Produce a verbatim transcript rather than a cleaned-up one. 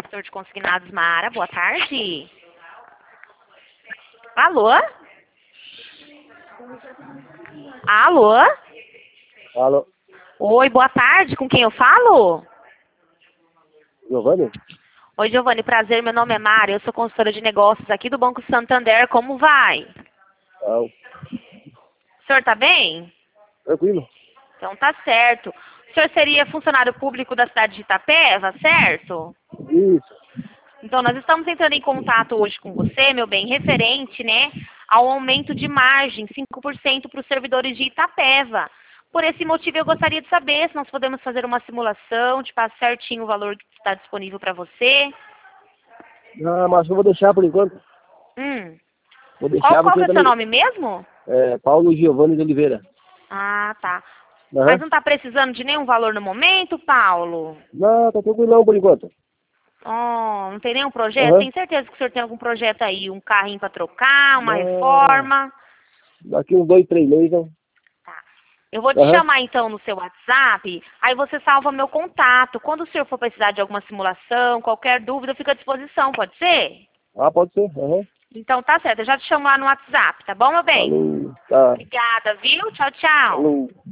setor de consignados Mara, boa tarde. Alô? Alô? Alô, Oi, boa tarde, com quem eu falo? Giovanni? Oi, Giovanni, prazer, meu nome é Mara, eu sou consultora de negócios aqui do Banco Santander, como vai? Ah, O senhor tá bem? tranquilo? Então tá certo. O senhor seria funcionário público da cidade de Itapeva, certo? Isso. Então nós estamos entrando em contato hoje com você, meu bem, referente, né, ao aumento de margem, cinco por cento para os servidores de Itapeva. Por esse motivo eu gostaria de saber se nós podemos fazer uma simulação, te passar certinho o valor que está disponível para você. Ah, mas eu vou deixar por enquanto. Hum. Vou Qual, deixar qual que porque é o seu também... nome mesmo? É, Paulo Giovanni de Oliveira. Ah, tá. Mas Aham. não está precisando de nenhum valor no momento, Paulo? Não, tá tranquilão por enquanto. Oh, não tem nenhum projeto? Aham. Tenho certeza que o senhor tem algum projeto aí, um carrinho para trocar, uma Não, reforma. daqui uns dois, três meses, né? Tá. Eu vou te Aham. chamar então no seu WhatsApp, aí você salva meu contato. Quando o senhor for precisar de alguma simulação, qualquer dúvida, eu fico à disposição, pode ser? Ah, pode ser. Aham. Então tá certo, eu já te chamo lá no WhatsApp, tá bom, meu bem? Falou. Tá. Obrigada, viu? Tchau, tchau. Falou.